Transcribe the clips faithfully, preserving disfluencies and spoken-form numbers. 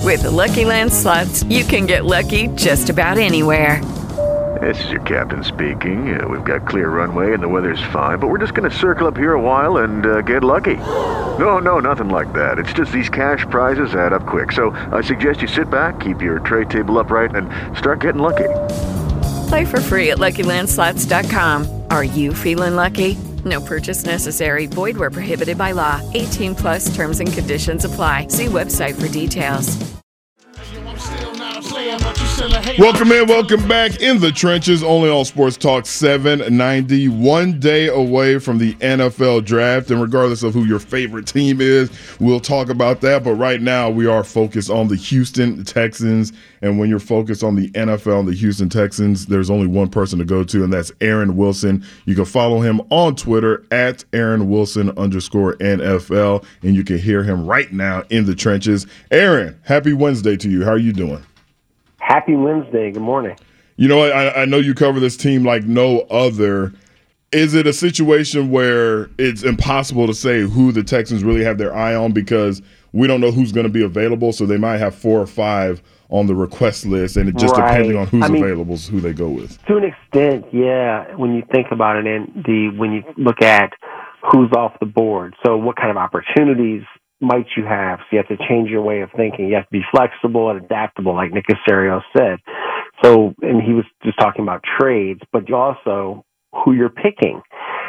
With the Lucky Land Slots, you can get lucky just about anywhere. This is your captain speaking. Uh, we've got clear runway and the weather's fine, but we're just going to circle up here a while and uh, get lucky. No, no, nothing like that. It's just these cash prizes add up quick. So I suggest you sit back, keep your tray table upright, and start getting lucky. Play for free at Lucky Land Slots dot com. Are you feeling lucky? No purchase necessary. Void where prohibited by law. eighteen plus terms and conditions apply. See website for details. Welcome in, welcome back in the trenches, only on Sports Talk seven ninety, one day away from the N F L draft. And regardless of who your favorite team is, we'll talk about that. But right now, we are focused on the Houston Texans. And when you're focused on the N F L and the Houston Texans, there's only one person to go to, and that's Aaron Wilson. You can follow him on Twitter at Aaron Wilson underscore N F L, and you can hear him right now in the trenches. Aaron, happy Wednesday to you. How are you doing? Happy Wednesday. Good morning. You know, I, I know you cover this team like no other. Is it a situation where it's impossible to say who the Texans really have their eye on because we don't know who's going to be available, so they might have four or five on the request list, and it just right. depending on who's I mean, available is who they go with? To an extent, yeah, when you think about it, and the when you look at who's off the board, so what kind of opportunities might you have? So you have to change your way of thinking. You have to be flexible and adaptable, like Nick Caserio said. So, and he was just talking about trades, but you also who you're picking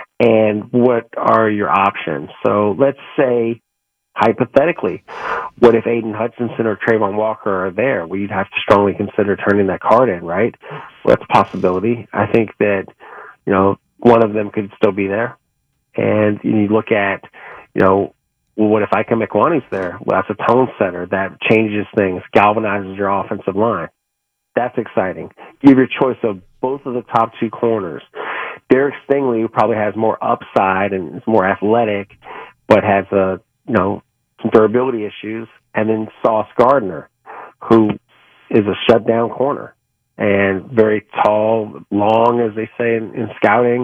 and what are your options. So let's say, hypothetically, what if Aiden Hutchinson or Trayvon Walker are there? Well, you'd have to strongly consider turning that card in, right? Well, that's a possibility. I think that, you know, one of them could still be there. And you look at, you know, well, what if Ike McWani's there? Well, that's a tone setter. That changes things, galvanizes your offensive line. That's exciting. You have your choice of both of the top two corners. Derek Stingley, who probably has more upside and is more athletic, but has a, you know, some durability issues. And then Sauce Gardner, who is a shutdown corner and very tall, long, as they say in, in scouting,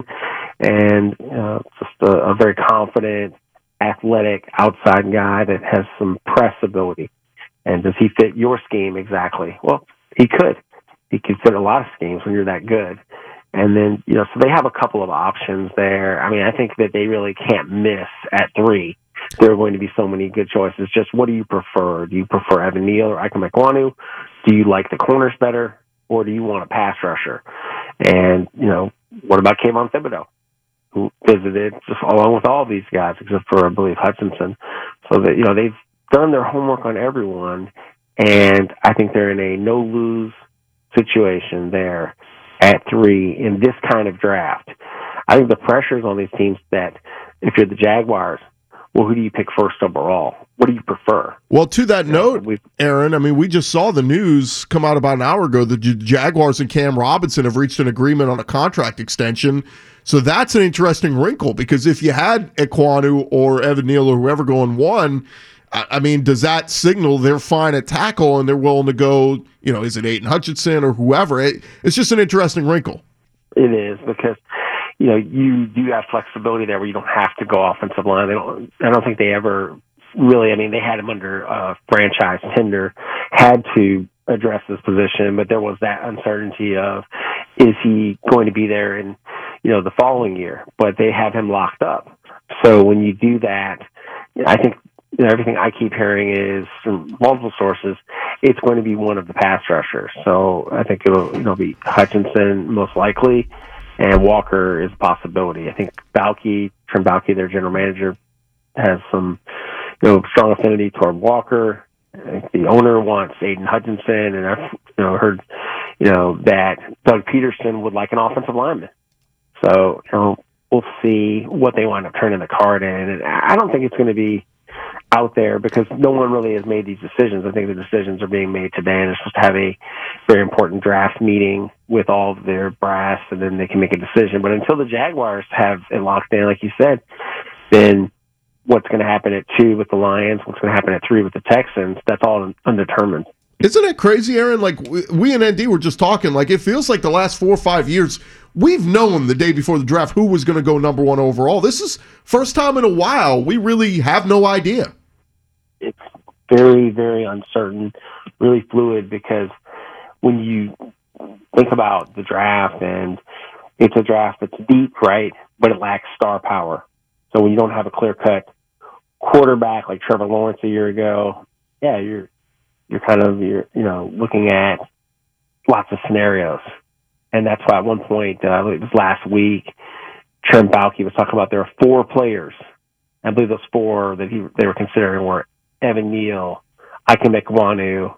and uh, just a, a very confident, athletic outside guy that has some press ability. And does he fit your scheme exactly? Well, he could. He could fit a lot of schemes when you're that good. And then, you know, so they have a couple of options there. I mean, I think that they really can't miss at three. There are going to be so many good choices. Just what do you prefer? Do you prefer Evan Neal or Ike McWanu? Do you like the corners better, or do you want a pass rusher? And, you know, what about Kayvon Thibodeau, who visited just along with all of these guys, except for, I believe, Hutchinson. So that, you know, they've done their homework on everyone, and I think they're in a no-lose situation there at three in this kind of draft. I think the pressure's on these teams that if you're the Jaguars, well, who do you pick first overall? What do you prefer? Well, to that you note, know, Aaron, I mean, we just saw the news come out about an hour ago that the Jaguars and Cam Robinson have reached an agreement on a contract extension. So that's an interesting wrinkle, because if you had Ekwonu or Evan Neal or whoever going one, I mean, does that signal they're fine at tackle and they're willing to go, you know, is it Aiden Hutchinson or whoever? It, it's just an interesting wrinkle. It is, because, you know, you do have flexibility there where you don't have to go offensive line. They don't, I don't think they ever really, I mean, they had him under uh, franchise tender, had to address this position, but there was that uncertainty of, is he going to be there in, you know, the following year? But they have him locked up. So when you do that, I think, you know, everything I keep hearing is from multiple sources, it's going to be one of the pass rushers. So I think it'll, you know, be Hutchinson most likely, and Walker is a possibility. I think Balke, Trent Balke, their general manager, has some, you know, strong affinity toward Walker. I think the owner wants Aiden Hutchinson, and I've, you know, heard, you know, that Doug Peterson would like an offensive lineman. So, you know, we'll see what they wind up turning the card in. And I don't think it's going to be out there because no one really has made these decisions. I think the decisions are being made today, and they're supposed to have a very important draft meeting with all of their brass, and then they can make a decision. But until the Jaguars have it locked in, like you said, then what's going to happen at two with the Lions, what's going to happen at three with the Texans, that's all undetermined. Isn't it crazy, Aaron? Like, we and N D were just talking, like, it feels like the last four or five years, we've known the day before the draft who was going to go number one overall. This is first time in a while we really have no idea. It's very, very uncertain, really fluid, because when you think about the draft, and it's a draft that's deep, right, but it lacks star power. So when you don't have a clear-cut quarterback like Trevor Lawrence a year ago, yeah, you're you're kind of you're you know looking at lots of scenarios, and that's why at one point, uh, it was last week, Trent Baalke was talking about there are four players. I believe those four that he they were considering were Evan Neal, Ikem Ekwonu,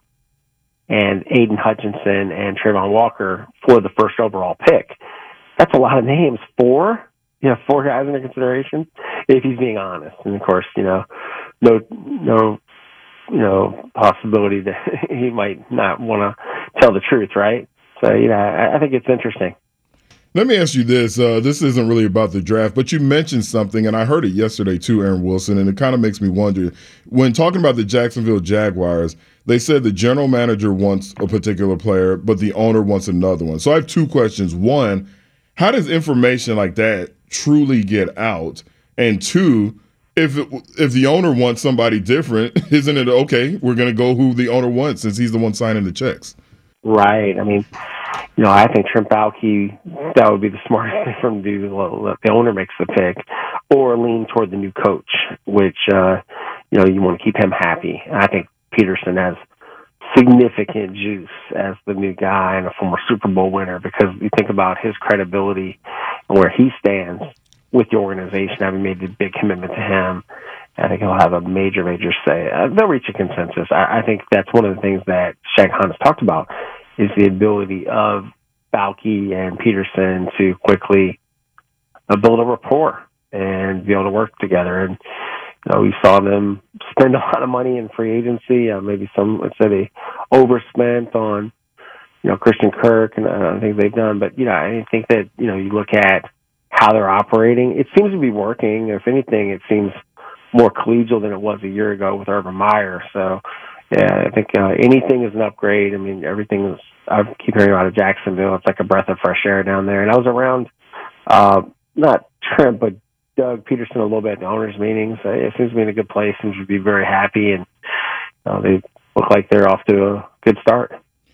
and Aiden Hutchinson and Trayvon Walker for the first overall pick. That's a lot of names. Four? You know, four guys under consideration, if he's being honest. And of course, you know, no, no, you know, possibility that he might not want to tell the truth, right? So, you know, I, I think it's interesting. Let me ask you this. Uh, this isn't really about the draft, but you mentioned something, and I heard it yesterday too, Aaron Wilson, and it kind of makes me wonder. When talking about the Jacksonville Jaguars, they said the general manager wants a particular player, but the owner wants another one. So I have two questions. One, how does information like that truly get out? And two, if it, if the owner wants somebody different, isn't it okay? We're going to go who the owner wants since he's the one signing the checks. Right. I mean, you know, I think Trent Baalke, that would be the smartest thing for him to do. Let the owner makes the pick, or lean toward the new coach, which, uh, you know, you want to keep him happy. I think Peterson has significant juice as the new guy and a former Super Bowl winner, because you think about his credibility and where he stands with the organization, having made the big commitment to him. I think he'll have a major, major say. Uh, they'll reach a consensus. I, I think that's one of the things that Shaq Hunt has talked about, is the ability of Baalke and Peterson to quickly uh, build a rapport and be able to work together. And you know, we saw them spend a lot of money in free agency. Uh, maybe some would say they overspent on, you know, Christian Kirk and uh, things they've done. But, you know, I think that, you know, you look at how they're operating, it seems to be working. If anything, it seems more collegial than it was a year ago with Urban Meyer. So, yeah, I think uh, anything is an upgrade. I mean, everything is, I keep hearing about Jacksonville. It's like a breath of fresh air down there. And I was around, uh, not Trent, but Doug Peterson a little bit at the owners' meetings. Uh, it seems to be in a good place. Seems to be very happy, and uh, they look like they're off to a good start.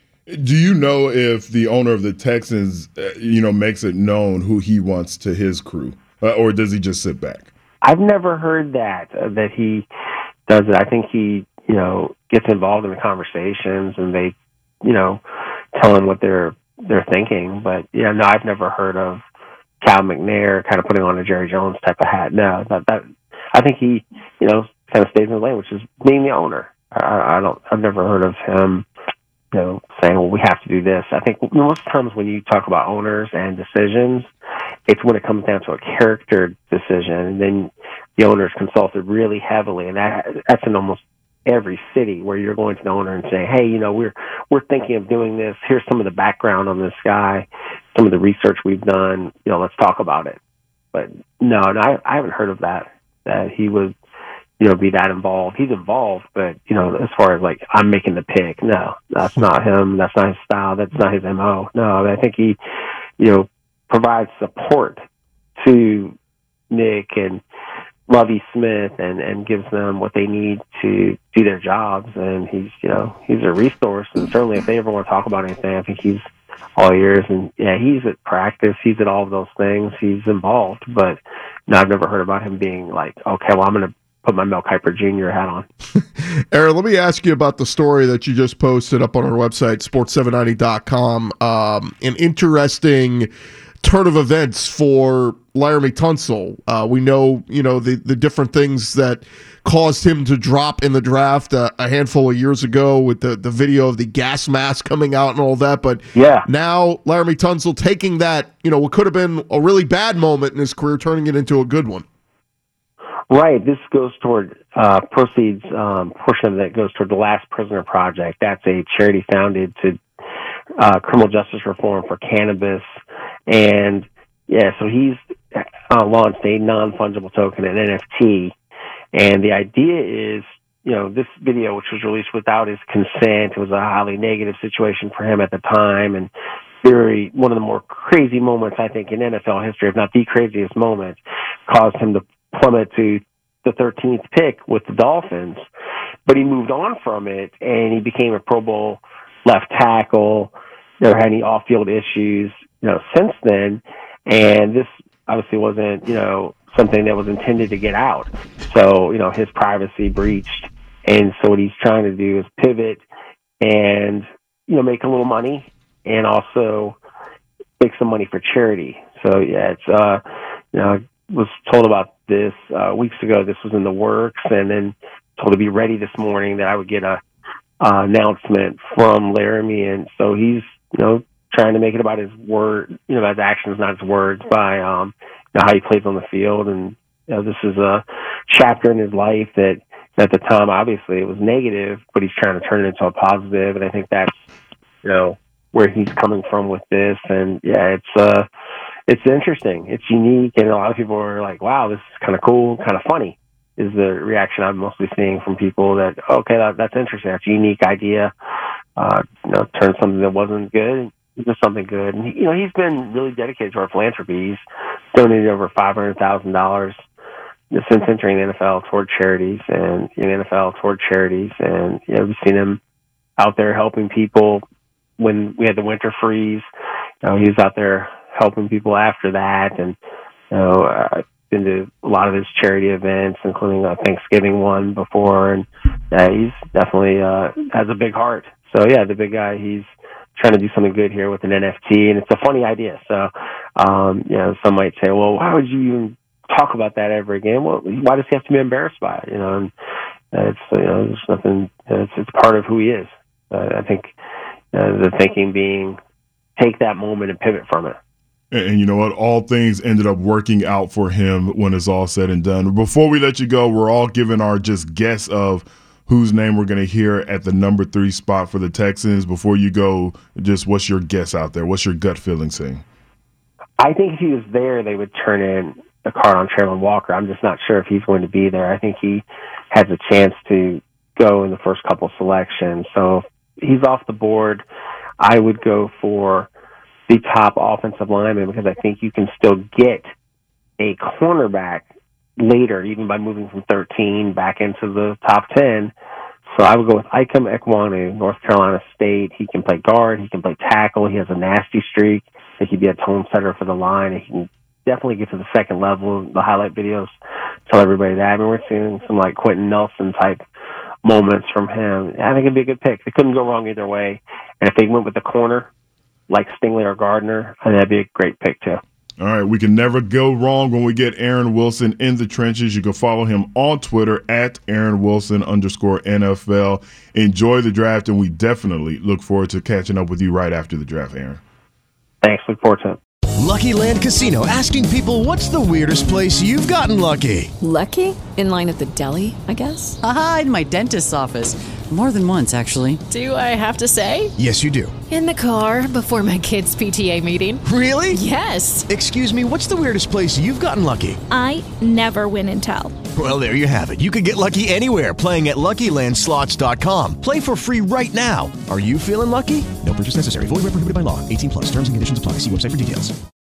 Do you know if the owner of the Texans, uh, you know, makes it known who he wants to his crew, uh, or does he just sit back? I've never heard that, uh, that he does it. I think he, you know, gets involved in the conversations, and they, you know, tell him what they're they're thinking. But yeah, no, I've never heard of Cal McNair kind of putting on a Jerry Jones type of hat. No, that that I think he, you know, kind of stays in the lane, which is being the owner. I, I don't. I've never heard of him, you know, saying, "Well, we have to do this." I think most times when you talk about owners and decisions, it's when it comes down to a character decision, and then the owner's consulted really heavily, and that that's in almost every city where you're going to the owner and saying, "Hey, you know, we're we're thinking of doing this. Here's some of the background on this guy, some of the research we've done. You know, let's talk about it." But no, no, I, I haven't heard of that. That he would, you know, be that involved. He's involved, but you know, as far as like I'm making the pick, no, that's not him. That's not his style. That's not his M O. No, I, mean, I think he, you know, provides support to Nick and Lovie Smith and, and gives them what they need to do their jobs. And he's, you know, he's a resource. And certainly if they ever want to talk about anything, I think he's all ears. And yeah, he's at practice. He's at all of those things. He's involved. But no, I've never heard about him being like, okay, well, I'm going to put my Mel Kiper Junior hat on. Aaron, let me ask you about the story that you just posted up on our website, sports seven ninety dot com. Um, an interesting turn of events for Laremy Tunsil. Uh, we know, you know, the, the different things that caused him to drop in the draft uh, a handful of years ago with the, the video of the gas mask coming out and all that. But yeah, now Laremy Tunsil taking that, you know, what could have been a really bad moment in his career, turning it into a good one. Right. This goes toward uh, proceeds, um, portion of that goes toward the Last Prisoner Project. That's a charity founded to uh, criminal justice reform for cannabis. And yeah, so he's uh, launched a non-fungible token, an N F T. And the idea is, you know, this video, which was released without his consent, it was a highly negative situation for him at the time, and very, one of the more crazy moments, I think, in N F L history, if not the craziest moment, caused him to plummet to the thirteenth pick with the Dolphins. but he moved on from it, and he became a Pro Bowl left tackle. Never had any off-field issues, you know, since then. And this obviously wasn't, you know, something that was intended to get out. So, you know, his privacy breached. And so what he's trying to do is pivot and, you know, make a little money and also make some money for charity. So, yeah, it's, uh, you know, I was told about this uh, weeks ago. This was in the works, and then told to be ready this morning that I would get a uh, announcement from Laramie. And so he's, you know, trying to make it about his word, you know, his actions, not his words, by um, you know, how he plays on the field. And, you know, this is a chapter in his life that at the time, obviously, it was negative, but he's trying to turn it into a positive. And I think that's, you know, where he's coming from with this. And, yeah, it's uh, it's interesting. It's unique. And a lot of people are like, wow, this is kind of cool, kind of funny, is the reaction I'm mostly seeing from people that, okay, that, that's interesting. That's a unique idea. Uh, you know, turn something that wasn't good into something good. And, he, you know, he's been really dedicated to our philanthropy. He's donated over five hundred thousand dollars since entering the N F L toward charities and in the N F L toward charities. And, you know, we've seen him out there helping people when we had the winter freeze. You know, he was out there helping people after that. And, you know, I've been to a lot of his charity events, including a Thanksgiving one before. And yeah, he's definitely uh, has a big heart. So, yeah, the big guy, he's trying to do something good here with an N F T, and it's a funny idea. So, um, you know, some might say, well, why would you even talk about that ever again? Well, why does he have to be embarrassed by it? You know, and it's, you know, there's nothing, it's, it's part of who he is. Uh, I think uh, the thinking being take that moment and pivot from it. And, and you know what? All things ended up working out for him when it's all said and done. Before we let you go, we're all giving our just guess of whose name we're going to hear at the number three spot for the Texans. Before you go, just what's your guess out there? What's your gut feeling saying? I think if he was there, they would turn in a card on Traylon Walker. I'm just not sure if he's going to be there. I think he has a chance to go in the first couple selections. So if he's off the board, I would go for the top offensive lineman, because I think you can still get a cornerback later, even by moving from thirteen back into the top ten. So I would go with Ikem Ekwonu, North Carolina State. He can play guard. He can play tackle. He has a nasty streak. He could be a tone setter for the line. He can definitely get to the second level. The highlight videos tell everybody that. I mean, we're seeing some like Quentin Nelson type moments from him. I think it'd be a good pick. They couldn't go wrong either way. And if they went with the corner, like Stingley or Gardner, I think that'd be a great pick too. All right, we can never go wrong when we get Aaron Wilson in the trenches. You can follow him on Twitter at Aaron Wilson underscore N F L. Enjoy the draft, and we definitely look forward to catching up with you right after the draft, Aaron. Thanks. Look forward to it. Lucky Land Casino, asking people, what's the weirdest place you've gotten lucky? Lucky? In line at the deli, I guess? Aha, in my dentist's office. More than once, actually. Do I have to say? Yes, you do. In the car before my kids' P T A meeting. Really? Yes. Excuse me, what's the weirdest place you've gotten lucky? I never win and tell. Well, there you have it. You can get lucky anywhere, playing at Lucky Land Slots dot com. Play for free right now. Are you feeling lucky? No purchase necessary. Void where prohibited by law. eighteen plus. Terms and conditions apply. See website for details.